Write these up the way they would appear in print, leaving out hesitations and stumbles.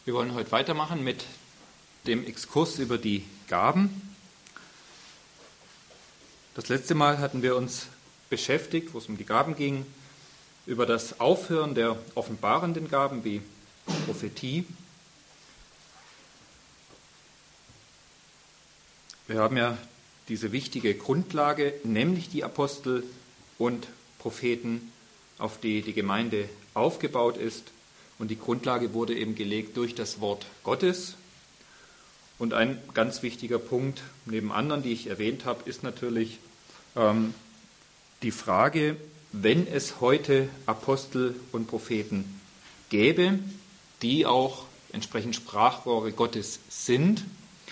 Wir wollen heute weitermachen mit dem Exkurs über die Gaben. Das letzte Mal hatten wir uns beschäftigt, wo es um die Gaben ging, über das Aufhören der offenbarenden Gaben wie Prophetie. Wir haben ja diese wichtige Grundlage, nämlich die Apostel und Propheten, auf die die Gemeinde aufgebaut ist. Und die Grundlage wurde eben gelegt durch das Wort Gottes. Und ein ganz wichtiger Punkt, neben anderen, die ich erwähnt habe, ist natürlich die Frage, wenn es heute Apostel und Propheten gäbe, die auch entsprechend Sprachrohre Gottes sind,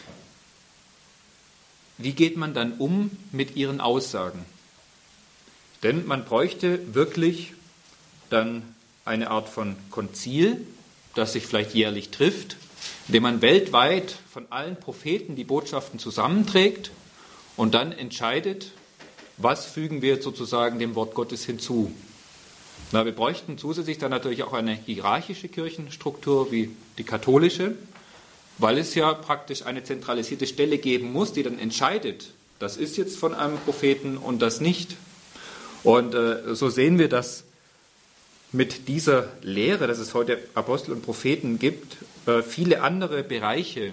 wie geht man dann um mit ihren Aussagen? Denn man bräuchte wirklich dann eine Art von Konzil, das sich vielleicht jährlich trifft, indem man weltweit von allen Propheten die Botschaften zusammenträgt und dann entscheidet, was fügen wir sozusagen dem Wort Gottes hinzu. Na, wir bräuchten zusätzlich dann natürlich auch eine hierarchische Kirchenstruktur wie die katholische, weil es ja praktisch eine zentralisierte Stelle geben muss, die dann entscheidet, das ist jetzt von einem Propheten und das nicht. Und so sehen wir, dass mit dieser Lehre, dass es heute Apostel und Propheten gibt, viele andere Bereiche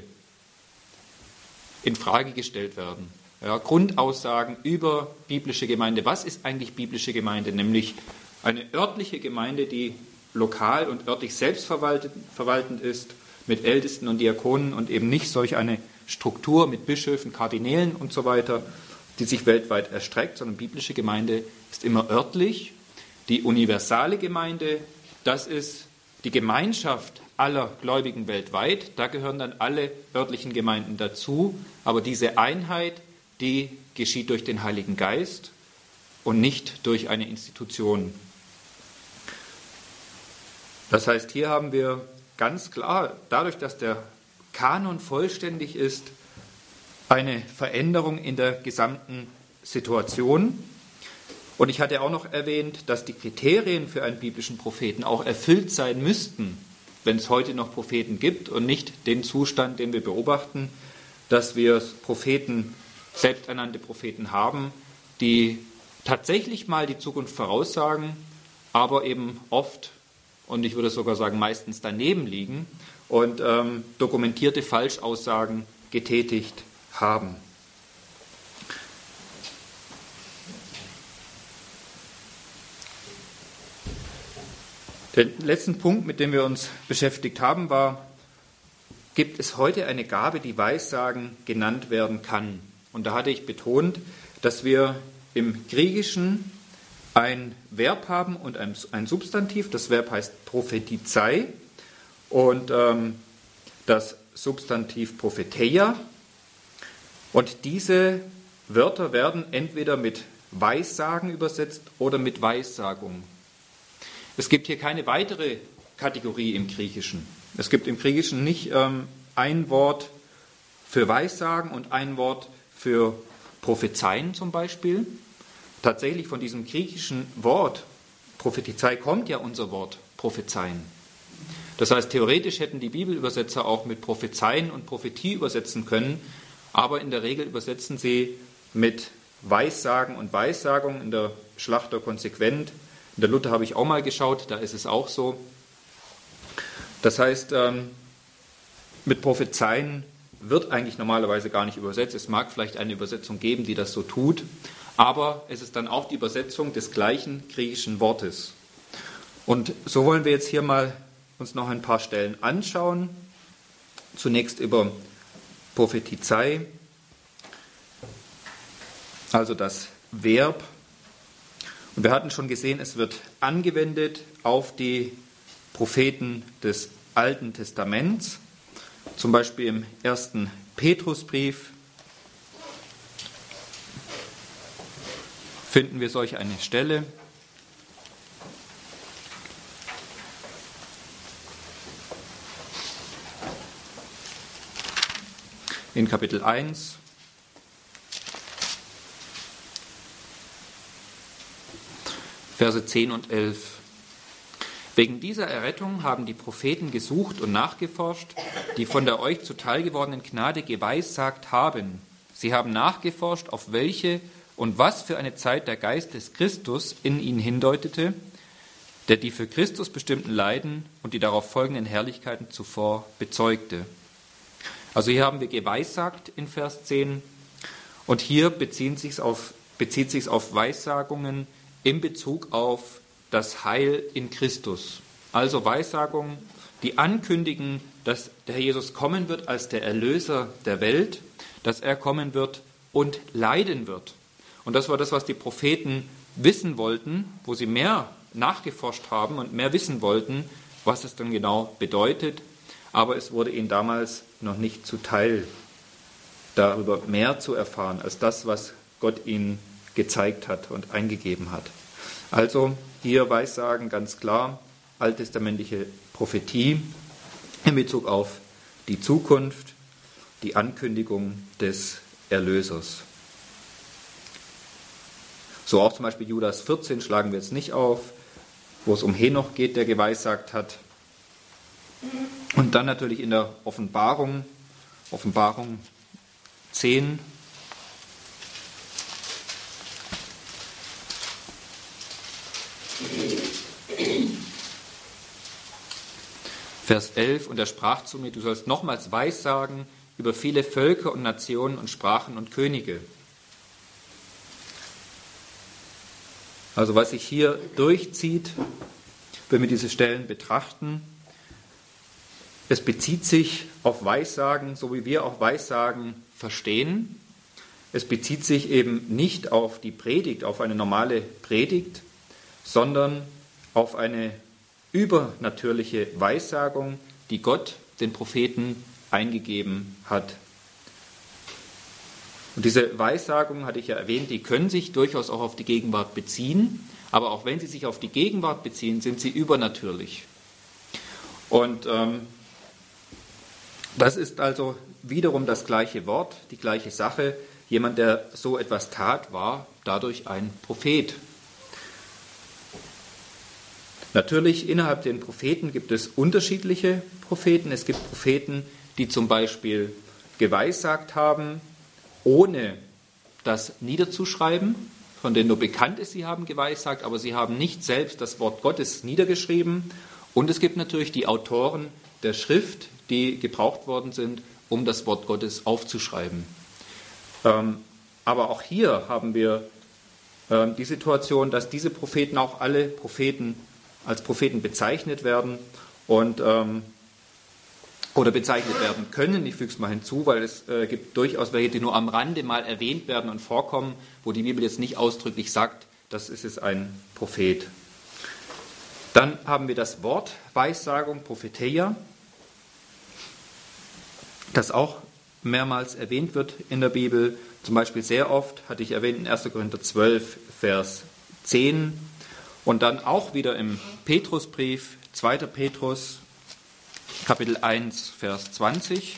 in Frage gestellt werden. Ja, Grundaussagen über biblische Gemeinde. Was ist eigentlich biblische Gemeinde? Nämlich eine örtliche Gemeinde, die lokal und örtlich selbstverwaltend ist, mit Ältesten und Diakonen und eben nicht solch eine Struktur mit Bischöfen, Kardinälen und so weiter, die sich weltweit erstreckt, sondern biblische Gemeinde ist immer örtlich. Die universale Gemeinde, das ist die Gemeinschaft aller Gläubigen weltweit. Da gehören dann alle örtlichen Gemeinden dazu. Aber diese Einheit, die geschieht durch den Heiligen Geist und nicht durch eine Institution. Das heißt, hier haben wir ganz klar, dadurch, dass der Kanon vollständig ist, eine Veränderung in der gesamten Situation. Und ich hatte auch noch erwähnt, dass die Kriterien für einen biblischen Propheten auch erfüllt sein müssten, wenn es heute noch Propheten gibt und nicht den Zustand, den wir beobachten, dass wir Propheten, selbsternannte Propheten haben, die tatsächlich mal die Zukunft voraussagen, aber eben oft, und ich würde sogar sagen meistens daneben liegen und dokumentierte Falschaussagen getätigt haben. Der letzte Punkt, mit dem wir uns beschäftigt haben, war, gibt es heute eine Gabe, die Weissagen genannt werden kann? Und da hatte ich betont, dass wir im Griechischen ein Verb haben und ein Substantiv. Das Verb heißt prophetizei und das Substantiv propheteia. Und diese Wörter werden entweder mit Weissagen übersetzt oder mit Weissagung. Es gibt hier keine weitere Kategorie im Griechischen. Es gibt im Griechischen nicht ein Wort für Weissagen und ein Wort für Prophezeien zum Beispiel. Tatsächlich von diesem griechischen Wort Prophezei kommt ja unser Wort Prophezeien. Das heißt, theoretisch hätten die Bibelübersetzer auch mit Prophezeien und Prophetie übersetzen können, aber in der Regel übersetzen sie mit Weissagen und Weissagung, in der Schlachter konsequent. In der Luther habe ich auch mal geschaut, da ist es auch so. Das heißt, mit Prophezeien wird eigentlich normalerweise gar nicht übersetzt. Es mag vielleicht eine Übersetzung geben, die das so tut, aber es ist dann auch die Übersetzung des gleichen griechischen Wortes. Und so wollen wir jetzt hier mal uns noch ein paar Stellen anschauen. Zunächst über Prophetizei, also das Verb. Und wir hatten schon gesehen, es wird angewendet auf die Propheten des Alten Testaments, zum Beispiel im 1. Petrusbrief finden wir solch eine Stelle. In Kapitel 1. Verse 10 und 11. Wegen dieser Errettung haben die Propheten gesucht und nachgeforscht, die von der euch zuteil gewordenen Gnade geweissagt haben. Sie haben nachgeforscht, auf welche und was für eine Zeit der Geist des Christus in ihnen hindeutete, der die für Christus bestimmten Leiden und die darauf folgenden Herrlichkeiten zuvor bezeugte. Also hier haben wir geweissagt in Vers 10 und hier bezieht sich auf Weissagungen in Bezug auf das Heil in Christus. Also Weissagungen, die ankündigen, dass der Herr Jesus kommen wird als der Erlöser der Welt, dass er kommen wird und leiden wird. Und das war das, was die Propheten wissen wollten, wo sie mehr nachgeforscht haben und mehr wissen wollten, was es dann genau bedeutet. Aber es wurde ihnen damals noch nicht zuteil, darüber mehr zu erfahren, als das, was Gott ihnen gezeigt hat und eingegeben hat. Also hier Weissagen ganz klar, alttestamentliche Prophetie in Bezug auf die Zukunft, die Ankündigung des Erlösers. So auch zum Beispiel Judas 14 schlagen wir jetzt nicht auf, wo es um Henoch geht, der geweissagt hat. Und dann natürlich in der Offenbarung 10, Vers 11, und er sprach zu mir, du sollst nochmals weissagen über viele Völker und Nationen und Sprachen und Könige. Also was sich hier durchzieht, wenn wir diese Stellen betrachten, es bezieht sich auf Weissagen, so wie wir auch Weissagen verstehen. Es bezieht sich eben nicht auf die Predigt, auf eine normale Predigt, sondern auf eine übernatürliche Weissagung, die Gott den Propheten eingegeben hat. Und diese Weissagungen, hatte ich ja erwähnt, die können sich durchaus auch auf die Gegenwart beziehen, aber auch wenn sie sich auf die Gegenwart beziehen, sind sie übernatürlich. Und das ist also wiederum das gleiche Wort, die gleiche Sache. Jemand, der so etwas tat, war dadurch ein Prophet. Natürlich, innerhalb den Propheten gibt es unterschiedliche Propheten. Es gibt Propheten, die zum Beispiel geweissagt haben, ohne das niederzuschreiben, von denen nur bekannt ist, sie haben geweissagt, aber sie haben nicht selbst das Wort Gottes niedergeschrieben. Und es gibt natürlich die Autoren der Schrift, die gebraucht worden sind, um das Wort Gottes aufzuschreiben. Aber auch hier haben wir die Situation, dass diese Propheten auch alle Propheten als Propheten bezeichnet werden und oder bezeichnet werden können. Ich füge es mal hinzu, weil es gibt durchaus welche, die nur am Rande mal erwähnt werden und vorkommen, wo die Bibel jetzt nicht ausdrücklich sagt, das ist es ein Prophet. Dann haben wir das Wort Weissagung, Propheteia, das auch mehrmals erwähnt wird in der Bibel. Zum Beispiel sehr oft, hatte ich erwähnt, in 1. Korinther 12, Vers 10. Und dann auch wieder im Petrusbrief, 2. Petrus, Kapitel 1, Vers 20.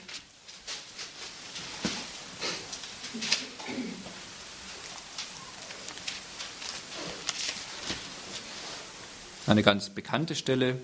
Eine ganz bekannte Stelle.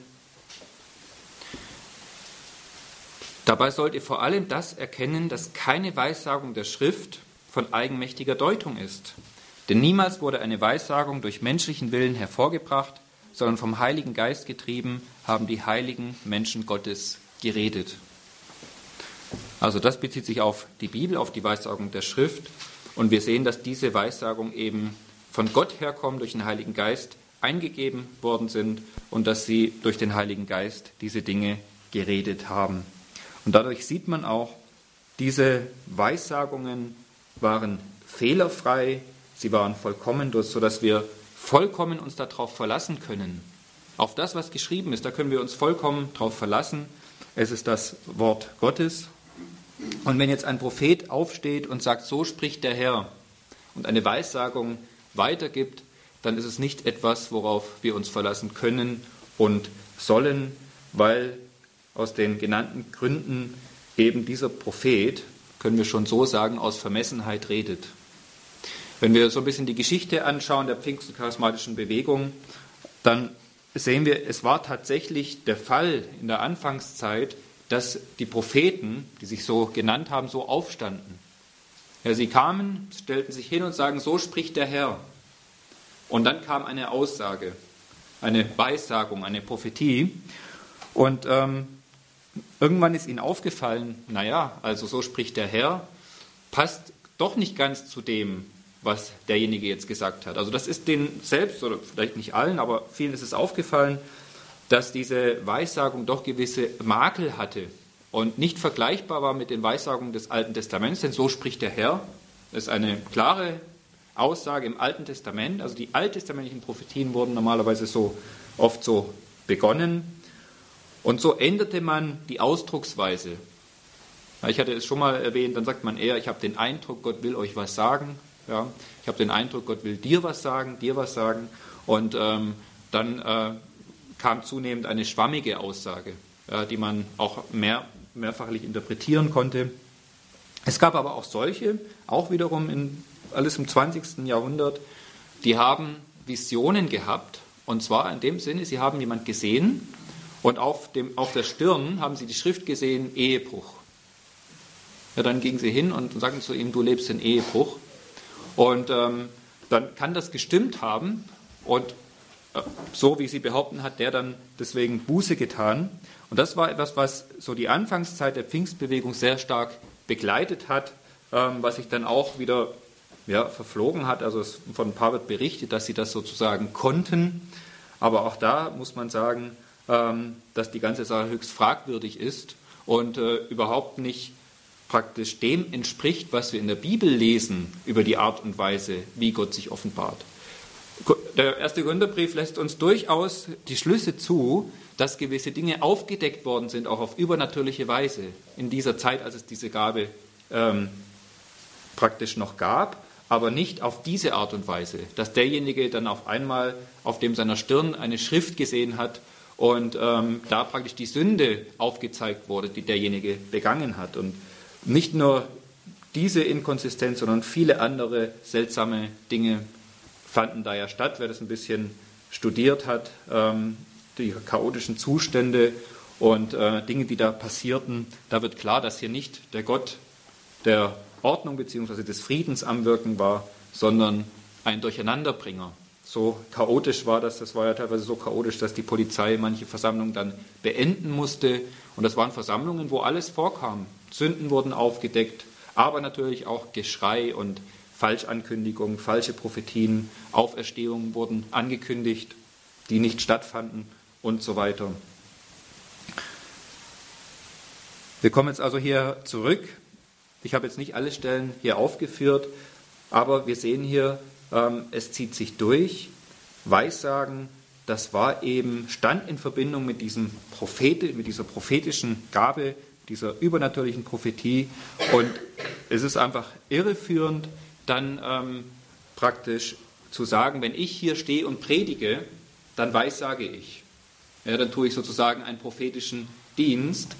Dabei sollt ihr vor allem das erkennen, dass keine Weissagung der Schrift von eigenmächtiger Deutung ist. Denn niemals wurde eine Weissagung durch menschlichen Willen hervorgebracht, sondern vom Heiligen Geist getrieben haben die heiligen Menschen Gottes geredet. Also das bezieht sich auf die Bibel, auf die Weissagung der Schrift. Und wir sehen, dass diese Weissagung eben von Gott herkommt, durch den Heiligen Geist eingegeben worden sind und dass sie durch den Heiligen Geist diese Dinge geredet haben. Und dadurch sieht man auch, diese Weissagungen waren fehlerfrei, sie waren vollkommen, sodass wir vollkommen uns darauf verlassen können. Auf das, was geschrieben ist, da können wir uns vollkommen darauf verlassen. Es ist das Wort Gottes. Und wenn jetzt ein Prophet aufsteht und sagt, so spricht der Herr, und eine Weissagung weitergibt, dann ist es nicht etwas, worauf wir uns verlassen können und sollen, weil aus den genannten Gründen eben dieser Prophet, können wir schon so sagen, aus Vermessenheit redet. Wenn wir so ein bisschen die Geschichte anschauen der pfingstcharismatischen Bewegung, dann sehen wir, es war tatsächlich der Fall in der Anfangszeit, dass die Propheten, die sich so genannt haben, so aufstanden. Ja, sie kamen, stellten sich hin und sagen, so spricht der Herr. Und dann kam eine Aussage, eine Weissagung, eine Prophetie. Und irgendwann ist ihnen aufgefallen, naja, also so spricht der Herr, passt doch nicht ganz zu dem, was derjenige jetzt gesagt hat. Also das ist denen selbst, oder vielleicht nicht allen, aber vielen ist es aufgefallen, dass diese Weissagung doch gewisse Makel hatte und nicht vergleichbar war mit den Weissagungen des Alten Testaments, denn so spricht der Herr. Das ist eine klare Aussage im Alten Testament. Also die alttestamentlichen Prophetien wurden normalerweise so oft so begonnen. Und so änderte man die Ausdrucksweise. Ich hatte es schon mal erwähnt, dann sagt man eher, ich habe den Eindruck, Gott will euch was sagen. Ja, ich habe den Eindruck, Gott will dir was sagen. Und dann kam zunehmend eine schwammige Aussage, ja, die man auch mehrfachlich interpretieren konnte. Es gab aber auch solche, auch wiederum alles im 20. Jahrhundert, die haben Visionen gehabt. Und zwar in dem Sinne, sie haben jemand gesehen und auf der Stirn haben sie die Schrift gesehen, Ehebruch. Ja, dann gingen sie hin und sagten zu ihm, du lebst in Ehebruch. Und dann kann das gestimmt haben und so wie sie behaupten, hat der dann deswegen Buße getan. Und das war etwas, was so die Anfangszeit der Pfingstbewegung sehr stark begleitet hat, was sich dann auch wieder verflogen hat. Also von ein paar wird berichtet, dass sie das sozusagen konnten. Aber auch da muss man sagen, dass die ganze Sache höchst fragwürdig ist und überhaupt nicht praktisch dem entspricht, was wir in der Bibel lesen über die Art und Weise, wie Gott sich offenbart. Der erste Korintherbrief lässt uns durchaus die Schlüsse zu, dass gewisse Dinge aufgedeckt worden sind, auch auf übernatürliche Weise, in dieser Zeit, als es diese Gabe praktisch noch gab, aber nicht auf diese Art und Weise, dass derjenige dann auf einmal auf dem seiner Stirn eine Schrift gesehen hat und da praktisch die Sünde aufgezeigt wurde, die derjenige begangen hat. Und nicht nur diese Inkonsistenz, sondern viele andere seltsame Dinge fanden da ja statt. Wer das ein bisschen studiert hat, die chaotischen Zustände und Dinge, die da passierten, da wird klar, dass hier nicht der Gott der Ordnung bzw. des Friedens am Wirken war, sondern ein Durcheinanderbringer. So chaotisch war das war ja teilweise so chaotisch, dass die Polizei manche Versammlungen dann beenden musste. Und das waren Versammlungen, wo alles vorkam. Sünden wurden aufgedeckt, aber natürlich auch Geschrei und Falschankündigungen, falsche Prophetien, Auferstehungen wurden angekündigt, die nicht stattfanden und so weiter. Wir kommen jetzt also hier zurück. Ich habe jetzt nicht alle Stellen hier aufgeführt, aber wir sehen hier, es zieht sich durch. Weissagen, das stand in Verbindung mit dieser prophetischen Gabe, dieser übernatürlichen Prophetie. Und es ist einfach irreführend, dann praktisch zu sagen, wenn ich hier stehe und predige, dann weissage ich. Ja, dann tue ich sozusagen einen prophetischen Dienst.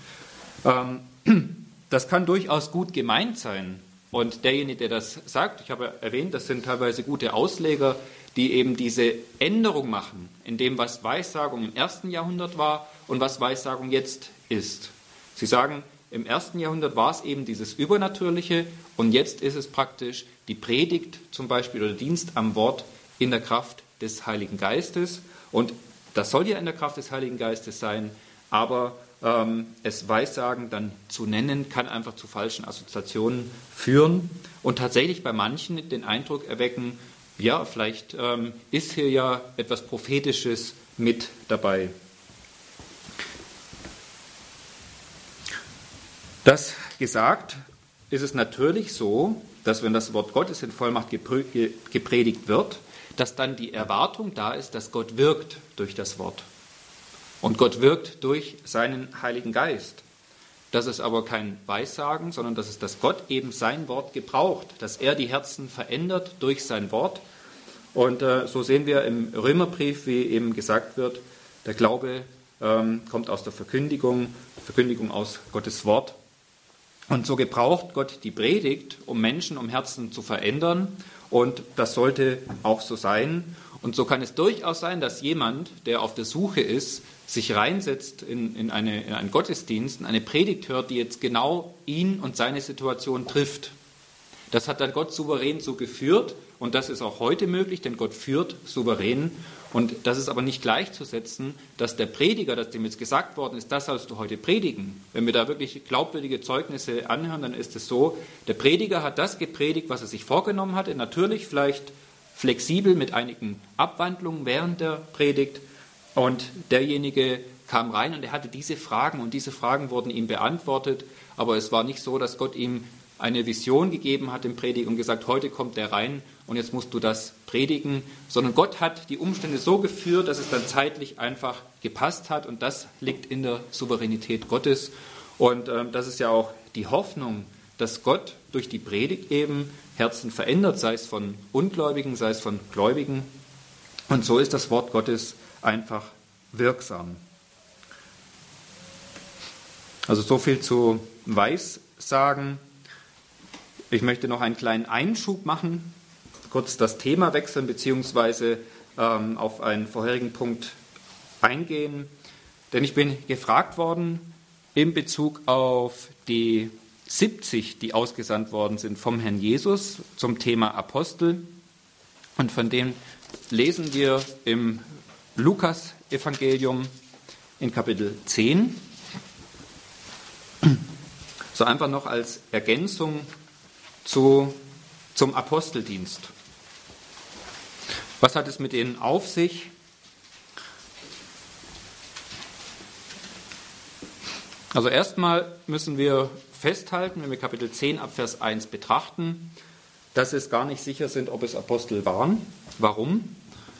Das kann durchaus gut gemeint sein. Und derjenige, der das sagt, ich habe erwähnt, das sind teilweise gute Ausleger, die eben diese Änderung machen, in dem, was Weissagung im 1. Jahrhundert war und was Weissagung jetzt ist. Sie sagen, im 1. Jahrhundert war es eben dieses Übernatürliche und jetzt ist es praktisch die Predigt zum Beispiel oder Dienst am Wort in der Kraft des Heiligen Geistes. Und das soll ja in der Kraft des Heiligen Geistes sein, aber es Weissagen dann zu nennen, kann einfach zu falschen Assoziationen führen und tatsächlich bei manchen den Eindruck erwecken, ja, vielleicht ist hier ja etwas Prophetisches mit dabei. Das gesagt, ist es natürlich so, dass wenn das Wort Gottes in Vollmacht gepredigt wird, dass dann die Erwartung da ist, dass Gott wirkt durch das Wort. Und Gott wirkt durch seinen Heiligen Geist. Das ist aber kein Weissagen, sondern das ist, dass Gott eben sein Wort gebraucht, dass er die Herzen verändert durch sein Wort. Und so sehen wir im Römerbrief, wie eben gesagt wird, der Glaube kommt aus der Verkündigung aus Gottes Wort. Und so gebraucht Gott die Predigt, um Menschen, um Herzen zu verändern. Und das sollte auch so sein. Und so kann es durchaus sein, dass jemand, der auf der Suche ist, sich reinsetzt in einen Gottesdienst, in eine Predigt hört, die jetzt genau ihn und seine Situation trifft. Das hat dann Gott souverän so geführt und das ist auch heute möglich, denn Gott führt souverän. Und das ist aber nicht gleichzusetzen, dass der Prediger, dass dem jetzt gesagt worden ist, das sollst du heute predigen. Wenn wir da wirklich glaubwürdige Zeugnisse anhören, dann ist es so, der Prediger hat das gepredigt, was er sich vorgenommen hatte, natürlich vielleicht flexibel mit einigen Abwandlungen während der Predigt. Und derjenige kam rein und er hatte diese Fragen und diese Fragen wurden ihm beantwortet, aber es war nicht so, dass Gott ihm eine Vision gegeben hat im Predigen und gesagt, heute kommt der rein und jetzt musst du das predigen, sondern Gott hat die Umstände so geführt, dass es dann zeitlich einfach gepasst hat und das liegt in der Souveränität Gottes und das ist ja auch die Hoffnung, dass Gott durch die Predigt eben Herzen verändert, sei es von Ungläubigen, sei es von Gläubigen und so ist das Wort Gottes einfach wirksam. Also so viel zu Weissagen. Ich möchte noch einen kleinen Einschub machen, kurz das Thema wechseln beziehungsweise auf einen vorherigen Punkt eingehen. Denn ich bin gefragt worden in Bezug auf die 70, die ausgesandt worden sind vom Herrn Jesus zum Thema Apostel. Und von denen lesen wir im Lukas-Evangelium in Kapitel 10. So einfach noch als Ergänzung zum Aposteldienst. Was hat es mit denen auf sich? Also erstmal müssen wir festhalten, wenn wir Kapitel 10 ab Vers 1 betrachten, dass es gar nicht sicher sind, ob es Apostel waren. Warum?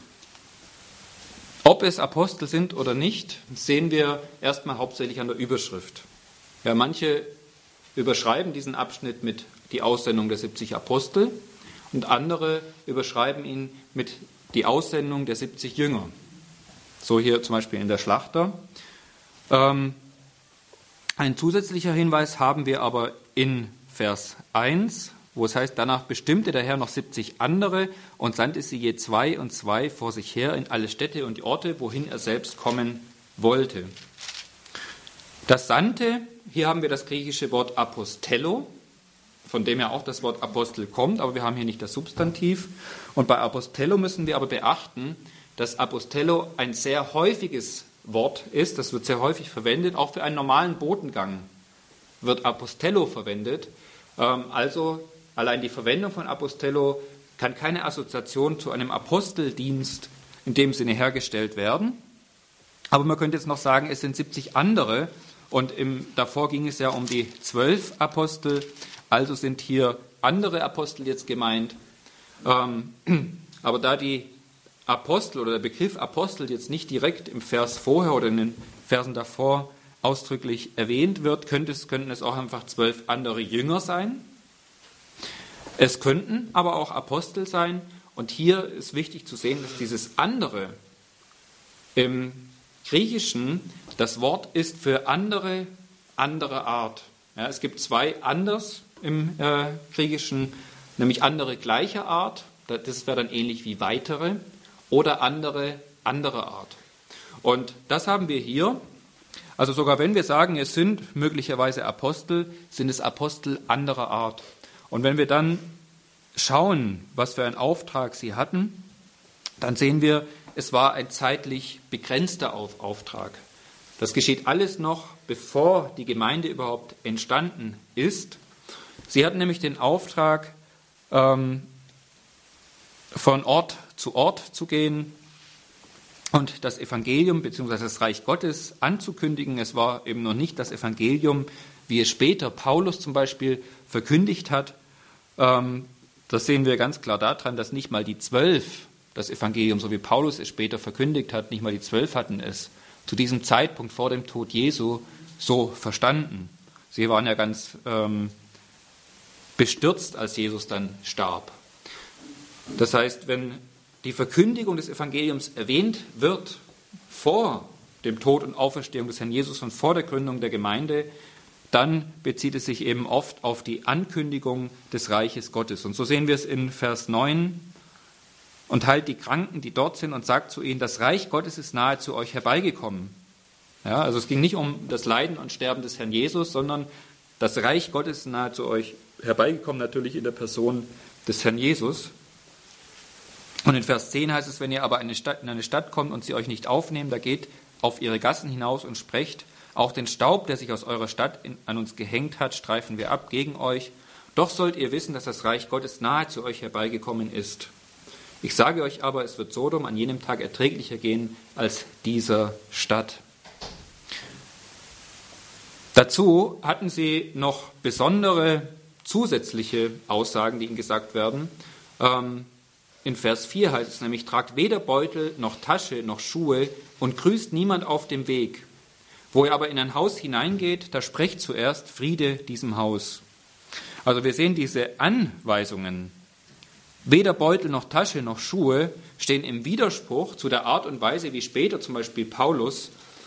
Ob es Apostel sind oder nicht, sehen wir erstmal hauptsächlich an der Überschrift. Ja, manche überschreiben diesen Abschnitt mit die Aussendung der 70 Apostel und andere überschreiben ihn mit die Aussendung der 70 Jünger. So hier zum Beispiel in der Schlachter. Ein zusätzlicher Hinweis haben wir aber in Vers 1, wo es heißt, danach bestimmte der Herr noch 70 andere und sandte sie je 2 und 2 vor sich her in alle Städte und Orte, wohin er selbst kommen wollte. Das Sandte, hier haben wir das griechische Wort Apostello, von dem ja auch das Wort Apostel kommt, aber wir haben hier nicht das Substantiv. Und bei Apostello müssen wir aber beachten, dass Apostello ein sehr häufiges Wort ist, das wird sehr häufig verwendet, auch für einen normalen Botengang wird Apostello verwendet. Also allein die Verwendung von Apostello kann keine Assoziation zu einem Aposteldienst in dem Sinne hergestellt werden. Aber man könnte jetzt noch sagen, es sind 70 andere und davor ging es ja um die 12 Apostel, also sind hier andere Apostel jetzt gemeint. Aber da die Apostel oder der Begriff Apostel jetzt nicht direkt im Vers vorher oder in den Versen davor ausdrücklich erwähnt wird, könnten es auch einfach 12 andere Jünger sein. Es könnten aber auch Apostel sein. Und hier ist wichtig zu sehen, dass dieses andere im Griechischen das Wort ist für andere Art. Ja, es gibt 2 anders im Griechischen, nämlich andere gleicher Art. Das wäre dann ähnlich wie weitere oder andere Art. Und das haben wir hier. Also sogar wenn wir sagen, es sind möglicherweise Apostel, sind es Apostel anderer Art. Und wenn wir dann schauen, was für einen Auftrag sie hatten, dann sehen wir, es war ein zeitlich begrenzter Auftrag. Das geschieht alles noch, bevor die Gemeinde überhaupt entstanden ist. Sie hatten nämlich den Auftrag, von Ort zu gehen und das Evangelium bzw. das Reich Gottes anzukündigen. Es war eben noch nicht das Evangelium, wie es später Paulus zum Beispiel verkündigt hat. Das sehen wir ganz klar daran, dass nicht mal die 12 das Evangelium, so wie Paulus es später verkündigt hat, nicht mal die 12 hatten es zu diesem Zeitpunkt vor dem Tod Jesu so verstanden. Sie waren ja ganz bestürzt, als Jesus dann starb. Das heißt, wenn die Verkündigung des Evangeliums erwähnt wird vor dem Tod und Auferstehung des Herrn Jesus und vor der Gründung der Gemeinde, dann bezieht es sich eben oft auf die Ankündigung des Reiches Gottes. Und so sehen wir es in Vers 9. Und heilt die Kranken, die dort sind, und sagt zu ihnen, das Reich Gottes ist nahe zu euch herbeigekommen. Ja, also es ging nicht um das Leiden und Sterben des Herrn Jesus, sondern das Reich Gottes ist nahe zu euch herbeigekommen, natürlich in der Person des Herrn Jesus. Und in Vers 10 heißt es, wenn ihr aber in eine Stadt kommt und sie euch nicht aufnehmen, da geht auf ihre Gassen hinaus und sprecht, auch den Staub, der sich aus eurer Stadt an uns gehängt hat, streifen wir ab gegen euch. Doch sollt ihr wissen, dass das Reich Gottes nahe zu euch herbeigekommen ist. Ich sage euch aber, es wird Sodom an jenem Tag erträglicher gehen als dieser Stadt. Dazu hatten sie noch besondere zusätzliche Aussagen, die ihnen gesagt werden. In Vers 4 heißt es nämlich, tragt weder Beutel noch Tasche noch Schuhe und grüßt niemand auf dem Weg. Wo ihr aber in ein Haus hineingeht, da sprecht zuerst Friede diesem Haus. Also wir sehen diese Anweisungen, weder Beutel noch Tasche noch Schuhe, stehen im Widerspruch zu der Art und Weise, wie später zum Beispiel Paulus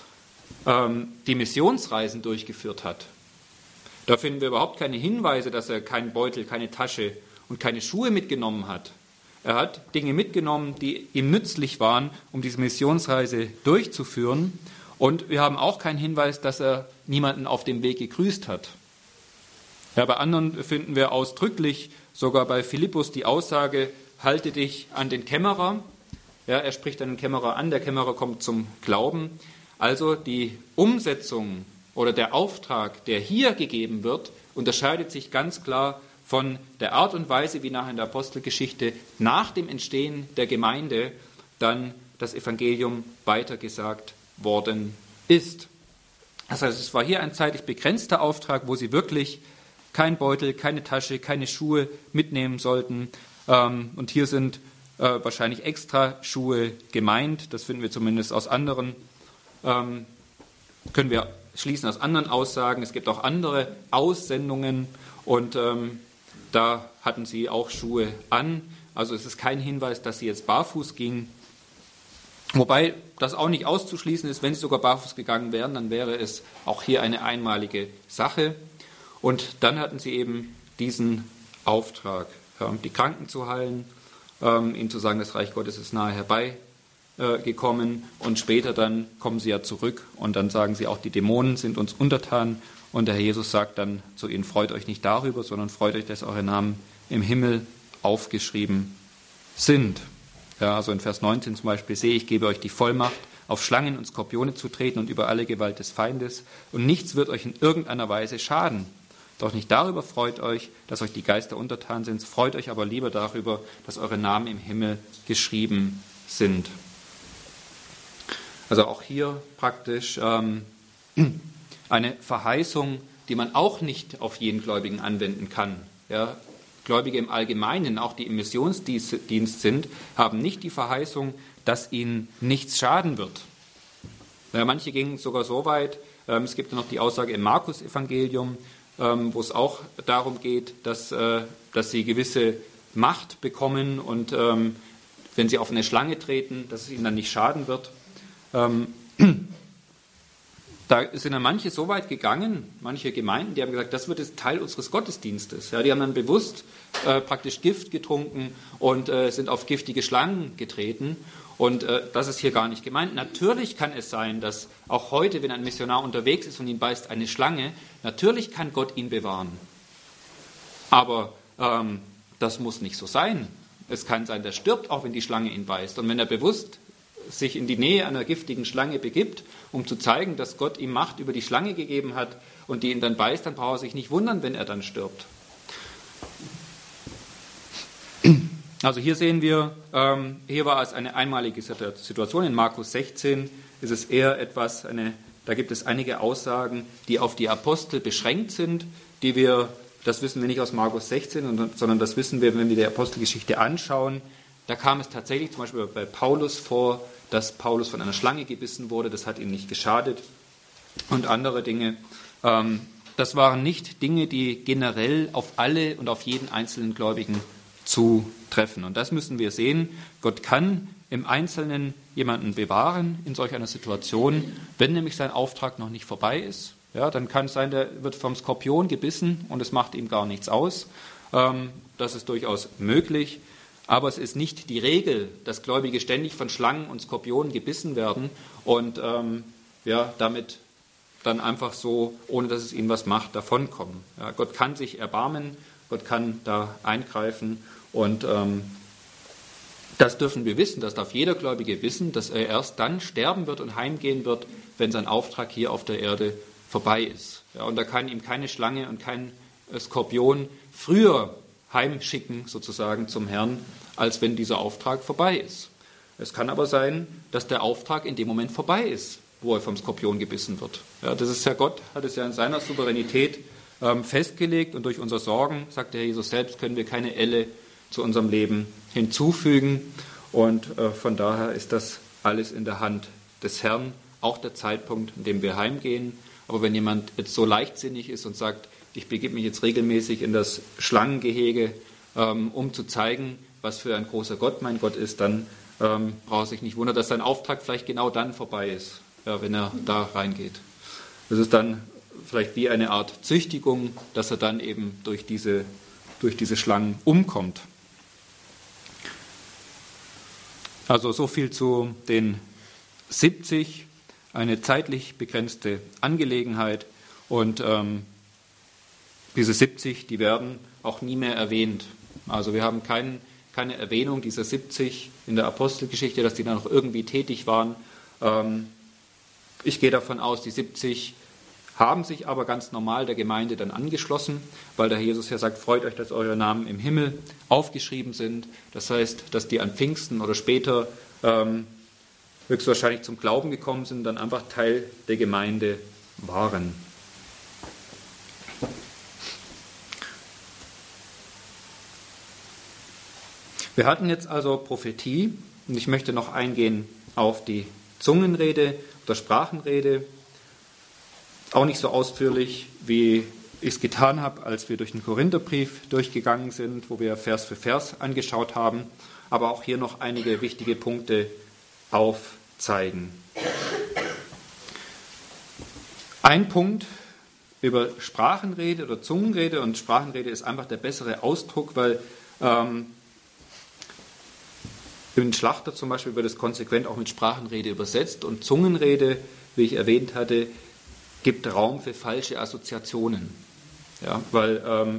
die Missionsreisen durchgeführt hat. Da finden wir überhaupt keine Hinweise, dass er keinen Beutel, keine Tasche und keine Schuhe mitgenommen hat. Er hat Dinge mitgenommen, die ihm nützlich waren, um diese Missionsreise durchzuführen. Und wir haben auch keinen Hinweis, dass er niemanden auf dem Weg gegrüßt hat. Ja, bei anderen finden wir ausdrücklich, sogar bei Philippus, die Aussage, halte dich an den Kämmerer. Ja, er spricht einen Kämmerer an, der Kämmerer kommt zum Glauben. Also die Umsetzung oder der Auftrag, der hier gegeben wird, unterscheidet sich ganz klar von der Art und Weise, wie nachher in der Apostelgeschichte nach dem Entstehen der Gemeinde dann das Evangelium weitergesagt worden ist. Das heißt, es war hier ein zeitlich begrenzter Auftrag, wo sie wirklich kein Beutel, keine Tasche, keine Schuhe mitnehmen sollten. Und hier sind wahrscheinlich extra Schuhe gemeint. Das finden wir zumindest aus anderen, können wir schließen aus anderen Aussagen. Es gibt auch andere Aussendungen und da hatten sie auch Schuhe an. Also es ist kein Hinweis, dass sie jetzt barfuß gingen. Wobei das auch nicht auszuschließen ist, wenn sie sogar barfuß gegangen wären, dann wäre es auch hier eine einmalige Sache. Und dann hatten sie eben diesen Auftrag, die Kranken zu heilen, ihnen zu sagen, das Reich Gottes ist nahe herbeigekommen. Und später dann kommen sie ja zurück und dann sagen sie auch, die Dämonen sind uns untertan. Und der Herr Jesus sagt dann zu ihnen, freut euch nicht darüber, sondern freut euch, dass eure Namen im Himmel aufgeschrieben sind. Ja, also in Vers 19 zum Beispiel, sehe ich, gebe euch die Vollmacht, auf Schlangen und Skorpione zu treten und über alle Gewalt des Feindes. Und nichts wird euch in irgendeiner Weise schaden. Doch nicht darüber freut euch, dass euch die Geister untertan sind. Freut euch aber lieber darüber, dass eure Namen im Himmel geschrieben sind. Also auch hier praktisch eine Verheißung, die man auch nicht auf jeden Gläubigen anwenden kann. Ja, Gläubige im Allgemeinen, auch die im Missionsdienst sind, haben nicht die Verheißung, dass ihnen nichts schaden wird. Ja, manche gingen sogar so weit, es gibt ja noch die Aussage im Markus-Evangelium, wo es auch darum geht, dass sie gewisse Macht bekommen und wenn sie auf eine Schlange treten, dass es ihnen dann nicht schaden wird. Da sind dann manche so weit gegangen, manche Gemeinden, die haben gesagt, das wird jetzt Teil unseres Gottesdienstes. Ja, die haben dann bewusst praktisch Gift getrunken und sind auf giftige Schlangen getreten. Und das ist hier gar nicht gemeint. Natürlich kann es sein, dass auch heute, wenn ein Missionar unterwegs ist und ihn beißt eine Schlange, natürlich kann Gott ihn bewahren. Aber das muss nicht so sein. Es kann sein, der stirbt, auch wenn die Schlange ihn beißt. Und wenn er bewusst sich in die Nähe einer giftigen Schlange begibt, um zu zeigen, dass Gott ihm Macht über die Schlange gegeben hat und die ihn dann beißt, dann braucht er sich nicht wundern, wenn er dann stirbt. Also hier sehen wir, hier war es eine einmalige Situation. In Markus 16 ist es eher etwas, da gibt es einige Aussagen, die auf die Apostel beschränkt sind, das wissen wir nicht aus Markus 16, sondern das wissen wir, wenn wir die Apostelgeschichte anschauen. Da kam es tatsächlich zum Beispiel bei Paulus vor, dass Paulus von einer Schlange gebissen wurde, das hat ihm nicht geschadet und andere Dinge. Das waren nicht Dinge, die generell auf alle und auf jeden einzelnen Gläubigen zutreffen. Und das müssen wir sehen. Gott kann im Einzelnen jemanden bewahren in solch einer Situation, wenn nämlich sein Auftrag noch nicht vorbei ist. Ja, dann kann es sein, der wird vom Skorpion gebissen und es macht ihm gar nichts aus. Das ist durchaus möglich. Aber es ist nicht die Regel, dass Gläubige ständig von Schlangen und Skorpionen gebissen werden und damit dann einfach so, ohne dass es ihnen was macht, davonkommen. Ja, Gott kann sich erbarmen, Gott kann da eingreifen und das dürfen wir wissen, das darf jeder Gläubige wissen, dass er erst dann sterben wird und heimgehen wird, wenn sein Auftrag hier auf der Erde vorbei ist. Ja, und da kann ihm keine Schlange und kein Skorpion früher heimschicken, sozusagen zum Herrn, als wenn dieser Auftrag vorbei ist. Es kann aber sein, dass der Auftrag in dem Moment vorbei ist, wo er vom Skorpion gebissen wird. Ja, das ist ja Gott, hat es ja in seiner Souveränität festgelegt und durch unser Sorgen, sagt der Herr Jesus selbst, können wir keine Elle zu unserem Leben hinzufügen und von daher ist das alles in der Hand des Herrn, auch der Zeitpunkt, in dem wir heimgehen. Aber wenn jemand jetzt so leichtsinnig ist und sagt, ich begebe mich jetzt regelmäßig in das Schlangengehege, um zu zeigen, was für ein großer Gott mein Gott ist, dann braucht er sich nicht wundern, dass sein Auftrag vielleicht genau dann vorbei ist, wenn er da reingeht. Das ist dann vielleicht wie eine Art Züchtigung, dass er dann eben durch diese Schlangen umkommt. Also so viel zu den 70, eine zeitlich begrenzte Angelegenheit und diese 70, die werden auch nie mehr erwähnt. Also wir haben keine Erwähnung dieser 70 in der Apostelgeschichte, dass die da noch irgendwie tätig waren. Ich gehe davon aus, die 70 haben sich aber ganz normal der Gemeinde dann angeschlossen, weil der Herr Jesus ja sagt, freut euch, dass eure Namen im Himmel aufgeschrieben sind. Das heißt, dass die an Pfingsten oder später höchstwahrscheinlich zum Glauben gekommen sind, dann einfach Teil der Gemeinde waren. Wir hatten jetzt also Prophetie und ich möchte noch eingehen auf die Zungenrede oder Sprachenrede. Auch nicht so ausführlich, wie ich es getan habe, als wir durch den Korintherbrief durchgegangen sind, wo wir Vers für Vers angeschaut haben, aber auch hier noch einige wichtige Punkte aufzeigen. Ein Punkt über Sprachenrede oder Zungenrede, und Sprachenrede ist einfach der bessere Ausdruck, weil im Schlachter zum Beispiel wird es konsequent auch mit Sprachenrede übersetzt und Zungenrede, wie ich erwähnt hatte, gibt Raum für falsche Assoziationen. Ja, weil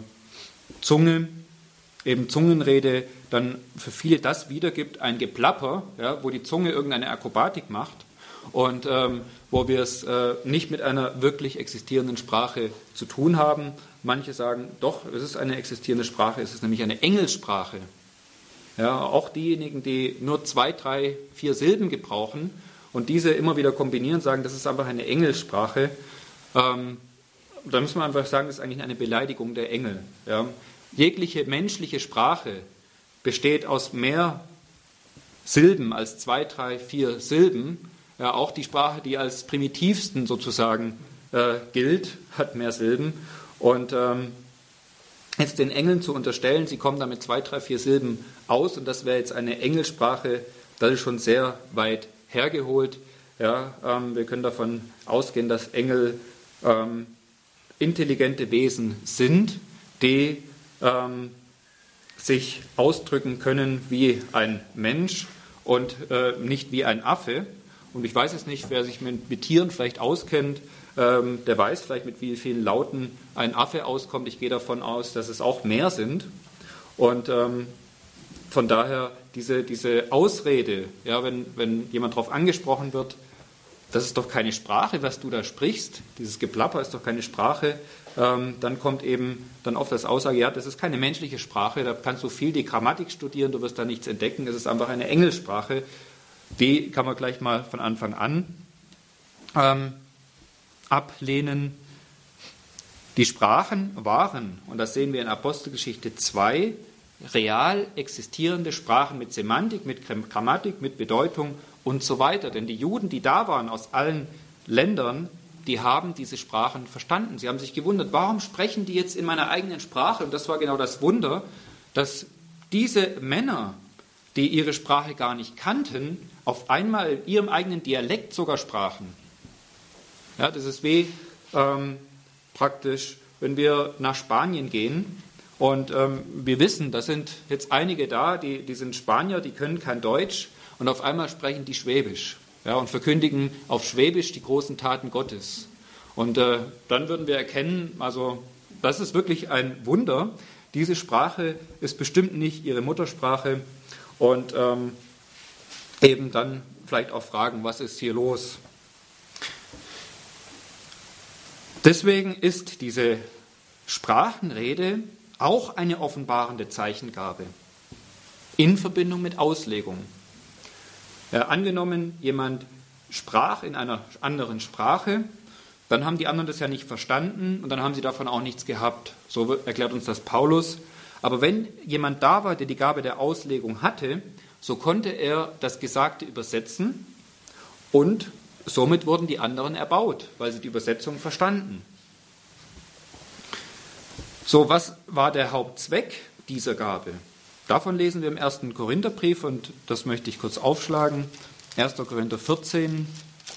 Zungenrede dann für viele das wiedergibt, ein Geplapper, ja, wo die Zunge irgendeine Akrobatik macht und wo wir es nicht mit einer wirklich existierenden Sprache zu tun haben. Manche sagen, doch, es ist eine existierende Sprache, es ist nämlich eine Engelssprache. Ja, auch diejenigen, die nur 2, 3, 4 Silben gebrauchen und diese immer wieder kombinieren, sagen, das ist einfach eine Engelssprache. Da müssen wir einfach sagen, das ist eigentlich eine Beleidigung der Engel. Ja. Jegliche menschliche Sprache besteht aus mehr Silben als 2, 3, 4 Silben. Ja, auch die Sprache, die als primitivsten sozusagen gilt, hat mehr Silben. Und jetzt den Engeln zu unterstellen, sie kommen da mit 2, 3, 4 Silben aus und das wäre jetzt eine Engelsprache, das ist schon sehr weit hergeholt. Ja, wir können davon ausgehen, dass Engel intelligente Wesen sind, die sich ausdrücken können wie ein Mensch und nicht wie ein Affe. Und ich weiß es nicht, wer sich mit Tieren vielleicht auskennt, der weiß vielleicht, mit wie vielen Lauten ein Affe auskommt. Ich gehe davon aus, dass es auch mehr sind. Und von daher diese Ausrede, ja, wenn jemand darauf angesprochen wird, das ist doch keine Sprache, was du da sprichst, dieses Geplapper ist doch keine Sprache, dann kommt eben dann oft das Aussage, ja, das ist keine menschliche Sprache, da kannst du viel die Grammatik studieren, du wirst da nichts entdecken, es ist einfach eine Engelssprache. Die kann man gleich mal von Anfang an ablehnen. Die Sprachen waren, und das sehen wir in Apostelgeschichte 2, real existierende Sprachen mit Semantik, mit Grammatik, mit Bedeutung und so weiter. Denn die Juden, die da waren aus allen Ländern, die haben diese Sprachen verstanden. Sie haben sich gewundert, warum sprechen die jetzt in meiner eigenen Sprache? Und das war genau das Wunder, dass diese Männer, die ihre Sprache gar nicht kannten, auf einmal in ihrem eigenen Dialekt sogar sprachen. Ja, das ist wie, praktisch, wenn wir nach Spanien gehen und wir wissen, da sind jetzt einige da, die sind Spanier, die können kein Deutsch und auf einmal sprechen die Schwäbisch, ja, und verkündigen auf Schwäbisch die großen Taten Gottes. Und dann würden wir erkennen, also das ist wirklich ein Wunder. Diese Sprache ist bestimmt nicht ihre Muttersprache und eben dann vielleicht auch fragen, was ist hier los? Deswegen ist diese Sprachenrede auch eine offenbarende Zeichengabe in Verbindung mit Auslegung. Angenommen, jemand sprach in einer anderen Sprache, dann haben die anderen das ja nicht verstanden und dann haben sie davon auch nichts gehabt. So erklärt uns das Paulus. Aber wenn jemand da war, der die Gabe der Auslegung hatte, so konnte er das Gesagte übersetzen und somit wurden die anderen erbaut, weil sie die Übersetzung verstanden. So, was war der Hauptzweck dieser Gabe? Davon lesen wir im 1. Korintherbrief und das möchte ich kurz aufschlagen. 1. Korinther 14.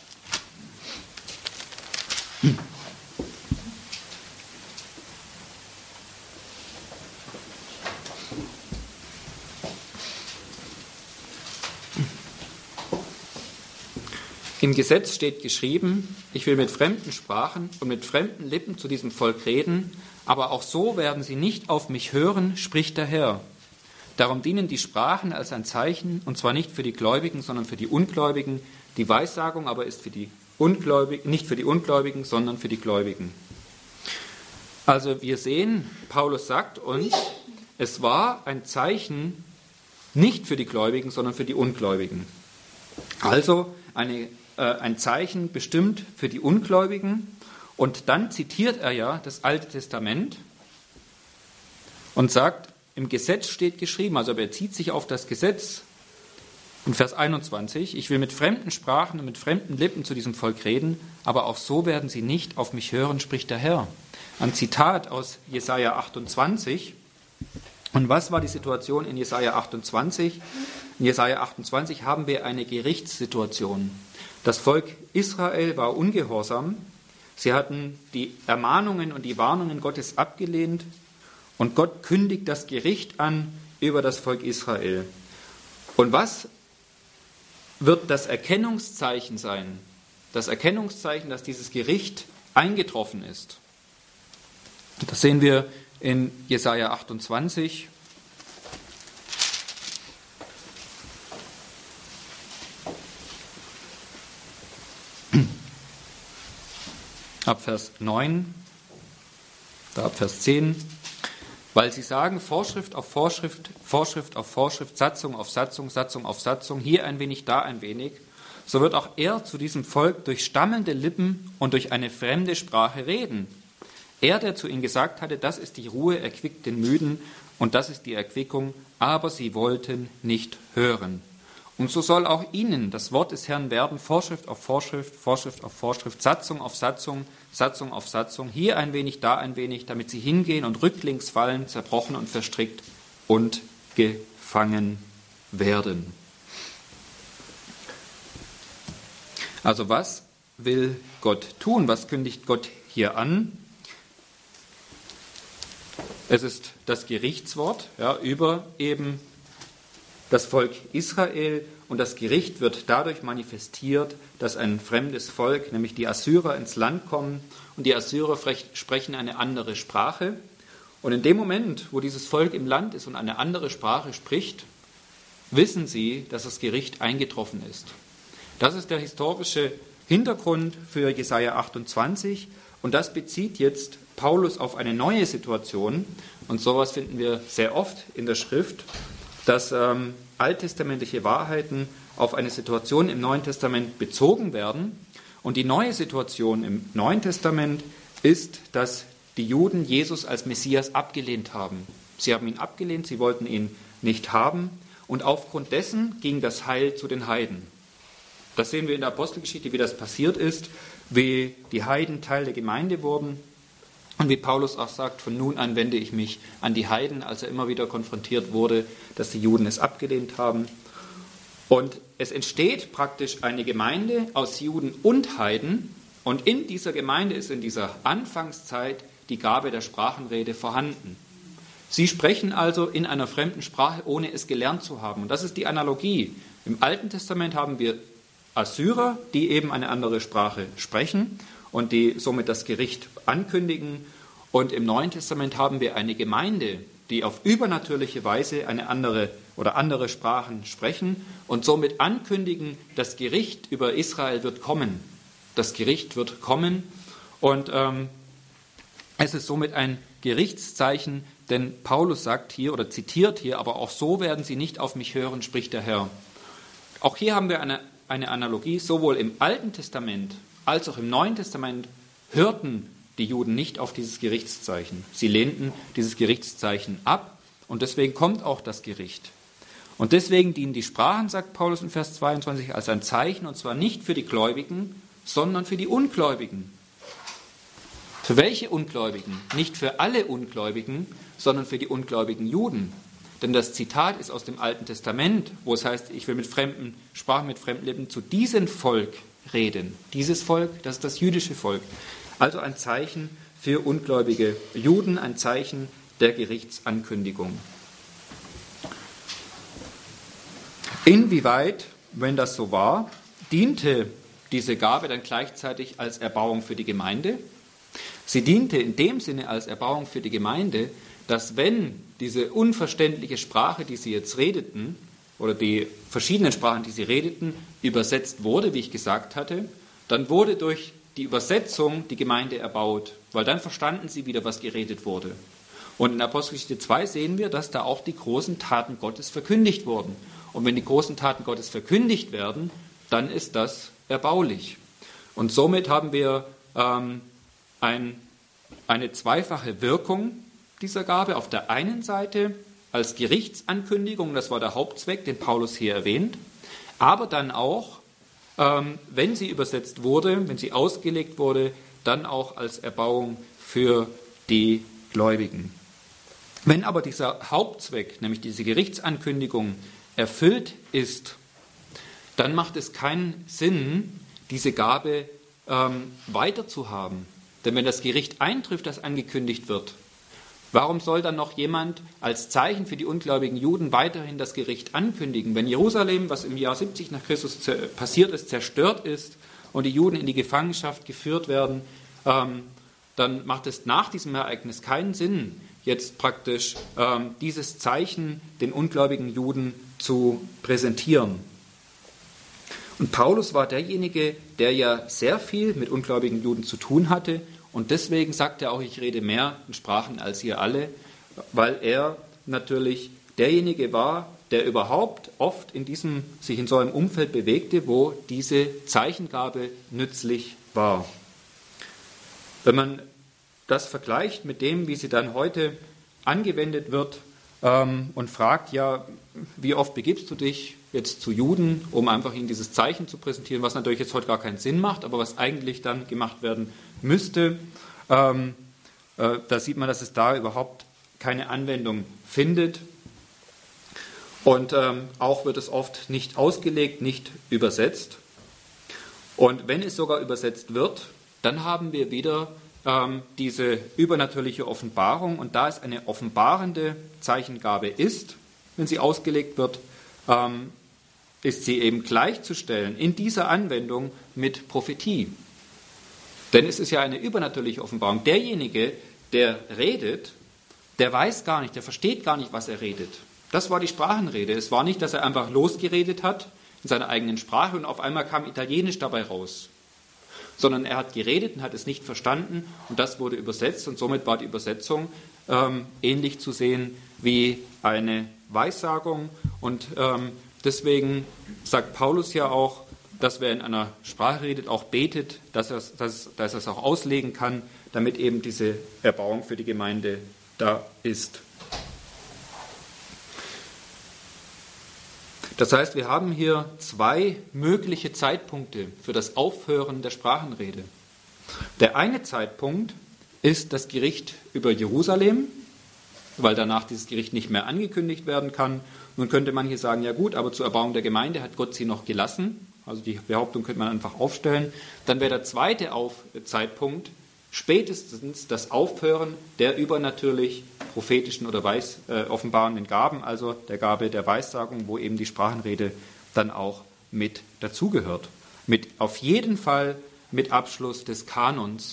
Im Gesetz steht geschrieben, ich will mit fremden Sprachen und mit fremden Lippen zu diesem Volk reden, aber auch so werden sie nicht auf mich hören, spricht der Herr. Darum dienen die Sprachen als ein Zeichen, und zwar nicht für die Gläubigen, sondern für die Ungläubigen. Die Weissagung aber ist für die Ungläubigen, nicht für die Ungläubigen, sondern für die Gläubigen. Also wir sehen, Paulus sagt uns, es war ein Zeichen nicht für die Gläubigen, sondern für die Ungläubigen. Also ein Zeichen bestimmt für die Ungläubigen. Und dann zitiert er ja das Alte Testament und sagt, im Gesetz steht geschrieben, also er bezieht sich auf das Gesetz. In Vers 21, ich will mit fremden Sprachen und mit fremden Lippen zu diesem Volk reden, aber auch so werden sie nicht auf mich hören, spricht der Herr. Ein Zitat aus Jesaja 28. Und was war die Situation in Jesaja 28? In Jesaja 28 haben wir eine Gerichtssituation. Das Volk Israel war ungehorsam. Sie hatten die Ermahnungen und die Warnungen Gottes abgelehnt. Und Gott kündigt das Gericht an über das Volk Israel. Und was wird das Erkennungszeichen sein? Das Erkennungszeichen, dass dieses Gericht eingetroffen ist. Das sehen wir in Jesaja 28. Ab Vers 9, da ab Vers 10. Weil sie sagen, Vorschrift auf Vorschrift, Vorschrift auf Vorschrift, Satzung auf Satzung, Satzung auf Satzung, hier ein wenig, da ein wenig, so wird auch er zu diesem Volk durch stammelnde Lippen und durch eine fremde Sprache reden. Er, der zu ihnen gesagt hatte, das ist die Ruhe, erquickt den Müden und das ist die Erquickung, aber sie wollten nicht hören. Und so soll auch ihnen das Wort des Herrn werden, Vorschrift auf Vorschrift, Vorschrift auf Vorschrift, Satzung auf Satzung, Satzung auf Satzung, hier ein wenig, da ein wenig, damit sie hingehen und rücklings fallen, zerbrochen und verstrickt und gefangen werden. Also was will Gott tun? Was kündigt Gott hier an? Es ist das Gerichtswort über eben das Volk Israel und das Gericht wird dadurch manifestiert, dass ein fremdes Volk, nämlich die Assyrer, ins Land kommen und die Assyrer sprechen eine andere Sprache. Und in dem Moment, wo dieses Volk im Land ist und eine andere Sprache spricht, wissen sie, dass das Gericht eingetroffen ist. Das ist der historische Hintergrund für Jesaja 28 und das bezieht jetzt Paulus auf eine neue Situation und sowas finden wir sehr oft in der Schrift, dass alttestamentliche Wahrheiten auf eine Situation im Neuen Testament bezogen werden. Und die neue Situation im Neuen Testament ist, dass die Juden Jesus als Messias abgelehnt haben. Sie haben ihn abgelehnt, sie wollten ihn nicht haben. Und aufgrund dessen ging das Heil zu den Heiden. Das sehen wir in der Apostelgeschichte, wie das passiert ist, wie die Heiden Teil der Gemeinde wurden. Und wie Paulus auch sagt, von nun an wende ich mich an die Heiden, als er immer wieder konfrontiert wurde, dass die Juden es abgelehnt haben. Und es entsteht praktisch eine Gemeinde aus Juden und Heiden. Und in dieser Gemeinde ist in dieser Anfangszeit die Gabe der Sprachenrede vorhanden. Sie sprechen also in einer fremden Sprache, ohne es gelernt zu haben. Und das ist die Analogie. Im Alten Testament haben wir Assyrer, die eben eine andere Sprache sprechen und die somit das Gericht ankündigen. Und im Neuen Testament haben wir eine Gemeinde, die auf übernatürliche Weise eine andere oder andere Sprachen sprechen und somit ankündigen, das Gericht über Israel wird kommen. Das Gericht wird kommen und es ist somit ein Gerichtszeichen, denn Paulus sagt hier oder zitiert hier, aber auch so werden sie nicht auf mich hören, spricht der Herr. Auch hier haben wir eine Analogie, sowohl im Alten Testament als auch im Neuen Testament hörten die Juden nicht auf dieses Gerichtszeichen. Sie lehnten dieses Gerichtszeichen ab und deswegen kommt auch das Gericht. Und deswegen dienen die Sprachen, sagt Paulus in Vers 22, als ein Zeichen, und zwar nicht für die Gläubigen, sondern für die Ungläubigen. Für welche Ungläubigen? Nicht für alle Ungläubigen, sondern für die ungläubigen Juden. Denn das Zitat ist aus dem Alten Testament, wo es heißt, ich will mit fremden Sprachen, mit fremden Lippen zu diesem Volk reden. Dieses Volk, das ist das jüdische Volk. Also ein Zeichen für ungläubige Juden, ein Zeichen der Gerichtsankündigung. Inwieweit, wenn das so war, diente diese Gabe dann gleichzeitig als Erbauung für die Gemeinde? Sie diente in dem Sinne als Erbauung für die Gemeinde, dass wenn diese unverständliche Sprache, die sie jetzt redeten, oder die verschiedenen Sprachen, die sie redeten, übersetzt wurde, wie ich gesagt hatte, dann wurde durch die Übersetzung die Gemeinde erbaut, weil dann verstanden sie wieder, was geredet wurde. Und in Apostelgeschichte 2 sehen wir, dass da auch die großen Taten Gottes verkündigt wurden. Und wenn die großen Taten Gottes verkündigt werden, dann ist das erbaulich. Und somit haben wir eine zweifache Wirkung dieser Gabe. Auf der einen Seite als Gerichtsankündigung, das war der Hauptzweck, den Paulus hier erwähnt, aber dann auch, wenn sie übersetzt wurde, wenn sie ausgelegt wurde, dann auch als Erbauung für die Gläubigen. Wenn aber dieser Hauptzweck, nämlich diese Gerichtsankündigung, erfüllt ist, dann macht es keinen Sinn, diese Gabe weiter zu haben. Denn wenn das Gericht eintrifft, das angekündigt wird, warum soll dann noch jemand als Zeichen für die ungläubigen Juden weiterhin das Gericht ankündigen? Wenn Jerusalem, was im Jahr 70 nach Christus passiert ist, zerstört ist und die Juden in die Gefangenschaft geführt werden, dann macht es nach diesem Ereignis keinen Sinn, jetzt praktisch dieses Zeichen den ungläubigen Juden zu präsentieren. Und Paulus war derjenige, der ja sehr viel mit ungläubigen Juden zu tun hatte. Und deswegen sagt er auch, ich rede mehr in Sprachen als ihr alle, weil er natürlich derjenige war, der überhaupt oft sich in so einem Umfeld bewegte, wo diese Zeichengabe nützlich war. Wenn man das vergleicht mit dem, wie sie dann heute angewendet wird und fragt, ja, wie oft begibst du dich jetzt zu Juden, um einfach ihnen dieses Zeichen zu präsentieren, was natürlich jetzt heute gar keinen Sinn macht, aber was eigentlich dann gemacht werden müsste, da sieht man, dass es da überhaupt keine Anwendung findet. Und auch wird es oft nicht ausgelegt, nicht übersetzt. Und wenn es sogar übersetzt wird, dann haben wir wieder diese übernatürliche Offenbarung. Und da es eine offenbarende Zeichengabe ist, wenn sie ausgelegt wird, ist sie eben gleichzustellen in dieser Anwendung mit Prophetie. Denn es ist ja eine übernatürliche Offenbarung. Derjenige, der redet, der weiß gar nicht, der versteht gar nicht, was er redet. Das war die Sprachenrede. Es war nicht, dass er einfach losgeredet hat in seiner eigenen Sprache und auf einmal kam Italienisch dabei raus. Sondern er hat geredet und hat es nicht verstanden und das wurde übersetzt und somit war die Übersetzung ähnlich zu sehen wie eine Weissagung und deswegen sagt Paulus ja auch, dass wer in einer Sprache redet, auch betet, dass er es auch auslegen kann, damit eben diese Erbauung für die Gemeinde da ist. Das heißt, wir haben hier zwei mögliche Zeitpunkte für das Aufhören der Sprachenrede. Der eine Zeitpunkt ist das Gericht über Jerusalem, weil danach dieses Gericht nicht mehr angekündigt werden kann. Nun könnte man hier sagen, ja gut, aber zur Erbauung der Gemeinde hat Gott sie noch gelassen. Also die Behauptung könnte man einfach aufstellen. Dann wäre der zweite Zeitpunkt spätestens das Aufhören der übernatürlich prophetischen oder offenbarenden Gaben, also der Gabe der Weissagung, wo eben die Sprachenrede dann auch mit dazugehört. Auf jeden Fall mit Abschluss des Kanons.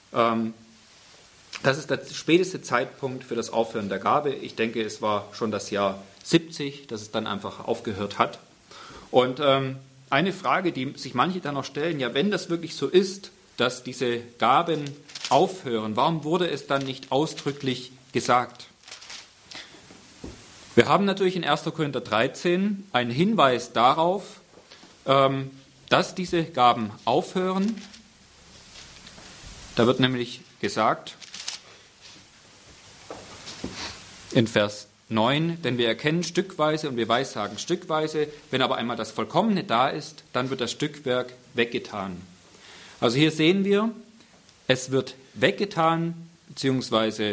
Das ist der späteste Zeitpunkt für das Aufhören der Gabe. Ich denke, es war schon das Jahr 70, dass es dann einfach aufgehört hat. Und eine Frage, die sich manche dann noch stellen, ja, wenn das wirklich so ist, dass diese Gaben aufhören, warum wurde es dann nicht ausdrücklich gesagt? Wir haben natürlich in 1. Korinther 13 einen Hinweis darauf, dass diese Gaben aufhören. Da wird nämlich gesagt in Vers 9, denn wir erkennen stückweise und wir weissagen stückweise, wenn aber einmal das Vollkommene da ist, dann wird das Stückwerk weggetan. Also hier sehen wir, es wird weggetan bzw.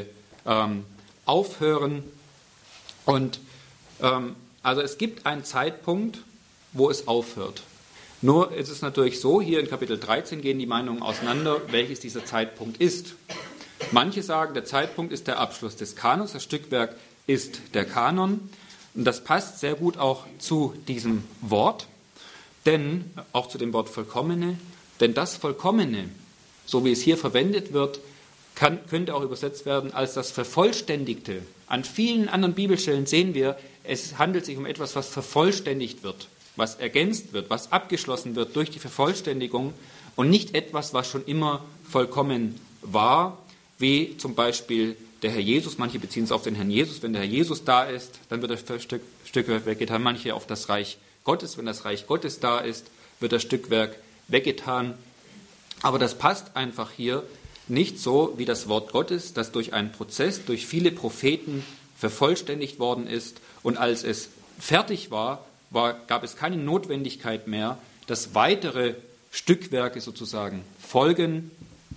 aufhören und also es gibt einen Zeitpunkt, wo es aufhört. Nur ist es natürlich so, hier in Kapitel 13 gehen die Meinungen auseinander, welches dieser Zeitpunkt ist. Manche sagen, der Zeitpunkt ist der Abschluss des Kanons, das Stückwerk ist der Kanon. Und das passt sehr gut auch zu diesem Wort, auch zu dem Wort Vollkommene. Denn das Vollkommene, so wie es hier verwendet wird, könnte auch übersetzt werden als das Vervollständigte. An vielen anderen Bibelstellen sehen wir, es handelt sich um etwas, was vervollständigt wird, was ergänzt wird, was abgeschlossen wird durch die Vervollständigung und nicht etwas, was schon immer vollkommen war, wie zum Beispiel der Herr Jesus. Manche beziehen es auf den Herrn Jesus. Wenn der Herr Jesus da ist, dann wird das Stückwerk weggetan. Manche auf das Reich Gottes. Wenn das Reich Gottes da ist, wird das Stückwerk weggetan. Aber das passt einfach hier nicht so wie das Wort Gottes, das durch einen Prozess, durch viele Propheten vervollständigt worden ist. Und als es fertig war, gab es keine Notwendigkeit mehr, dass weitere Stückwerke sozusagen folgen.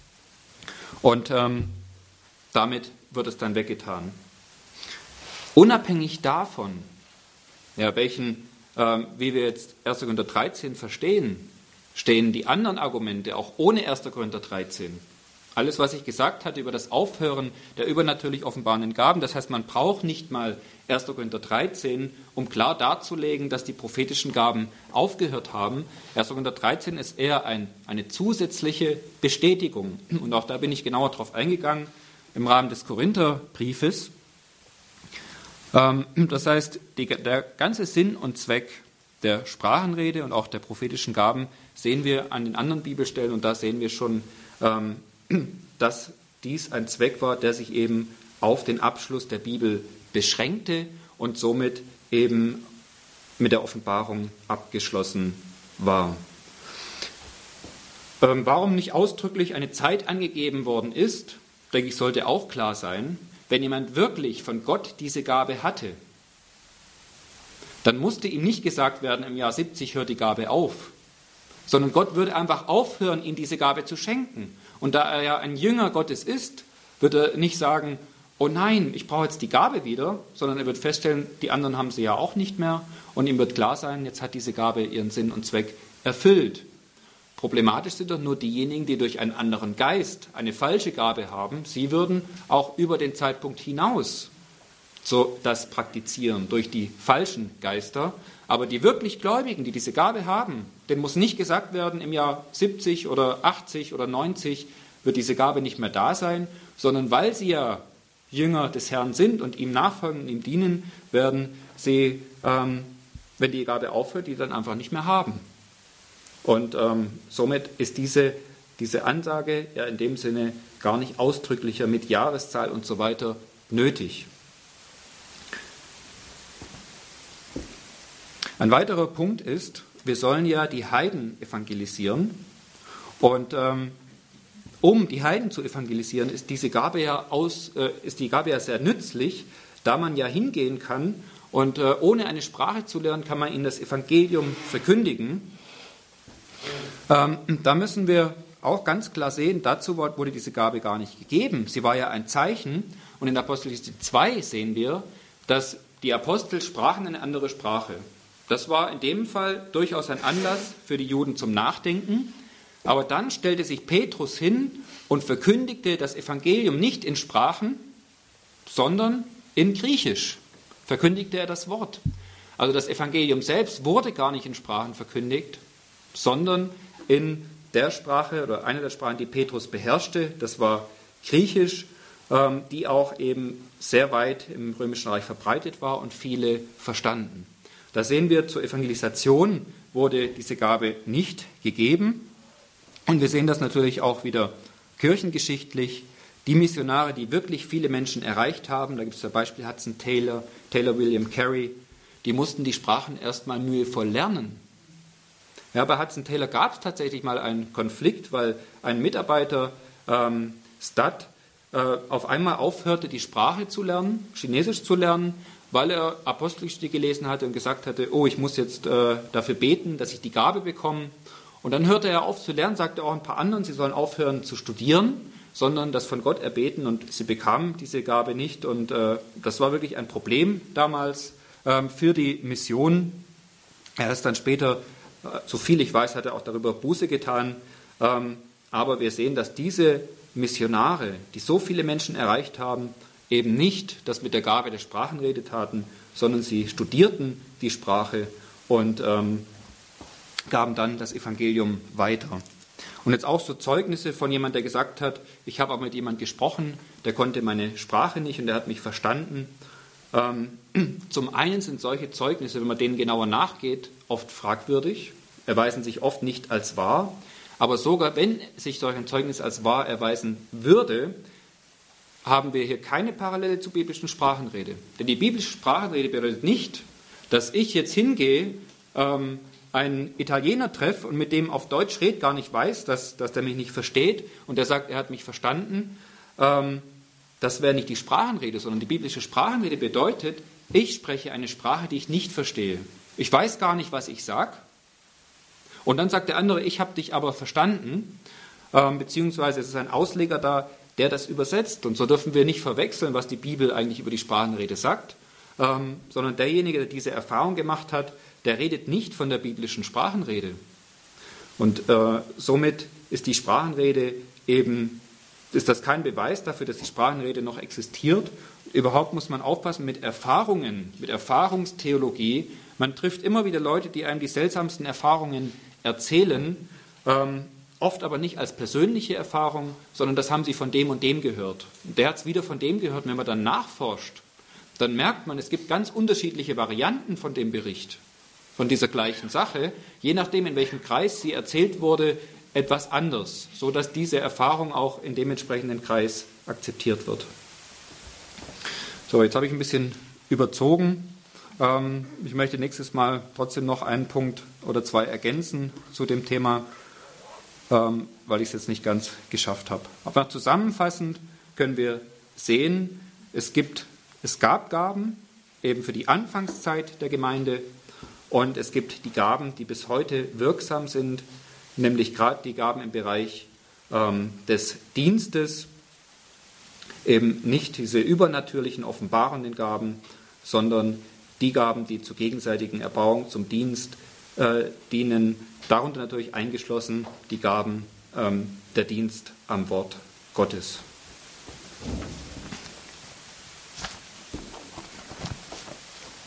Und damit wird es dann weggetan. Unabhängig davon, ja, wie wir jetzt 1. Korinther 13 verstehen, stehen die anderen Argumente auch ohne 1. Korinther 13. Alles, was ich gesagt hatte über das Aufhören der übernatürlich offenbarenden Gaben, das heißt, man braucht nicht mal 1. Korinther 13, um klar darzulegen, dass die prophetischen Gaben aufgehört haben. 1. Korinther 13 ist eher eine zusätzliche Bestätigung. Und auch da bin ich genauer drauf eingegangen im Rahmen des Korintherbriefes. Das heißt, der ganze Sinn und Zweck der Sprachenrede und auch der prophetischen Gaben sehen wir an den anderen Bibelstellen und da sehen wir schon, dass dies ein Zweck war, der sich eben auf den Abschluss der Bibel beschränkte und somit eben mit der Offenbarung abgeschlossen war. Warum nicht ausdrücklich eine Zeit angegeben worden ist, denke ich, sollte auch klar sein. Wenn jemand wirklich von Gott diese Gabe hatte, dann musste ihm nicht gesagt werden, im Jahr 70 hört die Gabe auf, sondern Gott würde einfach aufhören, ihm diese Gabe zu schenken. Und da er ja ein Jünger Gottes ist, wird er nicht sagen, oh nein, ich brauche jetzt die Gabe wieder, sondern er wird feststellen, die anderen haben sie ja auch nicht mehr und ihm wird klar sein, jetzt hat diese Gabe ihren Sinn und Zweck erfüllt. Problematisch sind doch nur diejenigen, die durch einen anderen Geist eine falsche Gabe haben. Sie würden auch über den Zeitpunkt hinaus so das praktizieren durch die falschen Geister. Aber die wirklich Gläubigen, die diese Gabe haben, denen muss nicht gesagt werden, im Jahr 70 oder 80 oder 90 wird diese Gabe nicht mehr da sein, sondern weil sie ja Jünger des Herrn sind und ihm nachfolgen und ihm dienen, werden sie, wenn die Gabe aufhört, die dann einfach nicht mehr haben. Und somit ist diese Ansage ja in dem Sinne gar nicht ausdrücklicher mit Jahreszahl und so weiter nötig. Ein weiterer Punkt ist, wir sollen ja die Heiden evangelisieren. Und um die Heiden zu evangelisieren, ist die Gabe ja sehr nützlich, da man ja hingehen kann und ohne eine Sprache zu lernen, kann man ihnen das Evangelium verkündigen. Da müssen wir auch ganz klar sehen, dazu wurde diese Gabe gar nicht gegeben. Sie war ja ein Zeichen. Und in Apostelgeschichte 2 sehen wir, dass die Apostel sprachen eine andere Sprache. Das war in dem Fall durchaus ein Anlass für die Juden zum Nachdenken. Aber dann stellte sich Petrus hin und verkündigte das Evangelium nicht in Sprachen, sondern in Griechisch. Verkündigte er das Wort. Also das Evangelium selbst wurde gar nicht in Sprachen verkündigt, sondern in der Sprache oder einer der Sprachen, die Petrus beherrschte. Das war Griechisch, die auch eben sehr weit im Römischen Reich verbreitet war und viele verstanden. Da sehen wir, zur Evangelisation wurde diese Gabe nicht gegeben. Und wir sehen das natürlich auch wieder kirchengeschichtlich. Die Missionare, die wirklich viele Menschen erreicht haben, da gibt es zum Beispiel Hudson Taylor, William Carey, die mussten die Sprachen erstmal mühevoll lernen. Ja, bei Hudson Taylor gab es tatsächlich mal einen Konflikt, weil ein Mitarbeiter, Studd, auf einmal aufhörte, die Sprache zu lernen, Chinesisch zu lernen, weil er Apostelgeschichte gelesen hatte und gesagt hatte, oh, ich muss jetzt dafür beten, dass ich die Gabe bekomme. Und dann hörte er auf zu lernen, sagte auch ein paar anderen, sie sollen aufhören zu studieren, sondern das von Gott erbeten, und sie bekamen diese Gabe nicht. Und das war wirklich ein Problem damals für die Mission. Er ist dann später, so viel ich weiß, hat er auch darüber Buße getan. Aber wir sehen, dass diese Missionare, die so viele Menschen erreicht haben, eben nicht das mit der Gabe der Sprachenrede taten, sondern sie studierten die Sprache und gaben dann das Evangelium weiter. Und jetzt auch so Zeugnisse von jemandem, der gesagt hat, ich habe auch mit jemandem gesprochen, der konnte meine Sprache nicht und der hat mich verstanden. Zum einen sind solche Zeugnisse, wenn man denen genauer nachgeht, oft fragwürdig, erweisen sich oft nicht als wahr. Aber sogar wenn sich solch ein Zeugnis als wahr erweisen würde, haben wir hier keine Parallele zur biblischen Sprachenrede. Denn die biblische Sprachenrede bedeutet nicht, dass ich jetzt hingehe, einen Italiener treffe und mit dem auf Deutsch rede, gar nicht weiß, dass der mich nicht versteht und der sagt, er hat mich verstanden. Das wäre nicht die Sprachenrede, sondern die biblische Sprachenrede bedeutet, ich spreche eine Sprache, die ich nicht verstehe. Ich weiß gar nicht, was ich sage. Und dann sagt der andere, ich habe dich aber verstanden, beziehungsweise es ist ein Ausleger da, der das übersetzt. Und so dürfen wir nicht verwechseln, was die Bibel eigentlich über die Sprachenrede sagt, sondern derjenige, der diese Erfahrung gemacht hat, der redet nicht von der biblischen Sprachenrede. Und somit ist die Sprachenrede eben, ist das kein Beweis dafür, dass die Sprachenrede noch existiert. Überhaupt muss man aufpassen mit Erfahrungen, mit Erfahrungstheologie. Man trifft immer wieder Leute, die einem die seltsamsten Erfahrungen erzählen, oft aber nicht als persönliche Erfahrung, sondern das haben sie von dem und dem gehört. Der hat es wieder von dem gehört. Und wenn man dann nachforscht, dann merkt man, es gibt ganz unterschiedliche Varianten von dem Bericht, von dieser gleichen Sache, je nachdem, in welchem Kreis sie erzählt wurde, etwas anders, sodass diese Erfahrung auch in dem entsprechenden Kreis akzeptiert wird. So, jetzt habe ich ein bisschen überzogen. Ich möchte nächstes Mal trotzdem noch einen Punkt oder zwei ergänzen zu dem Thema, weil ich es jetzt nicht ganz geschafft habe. Aber zusammenfassend können wir sehen, es gab Gaben eben für die Anfangszeit der Gemeinde und es gibt die Gaben, die bis heute wirksam sind, nämlich gerade die Gaben im Bereich des Dienstes, eben nicht diese übernatürlichen, offenbarenden Gaben, sondern die Gaben, die zur gegenseitigen Erbauung, zum Dienst dienen, darunter natürlich eingeschlossen die Gaben der Dienst am Wort Gottes.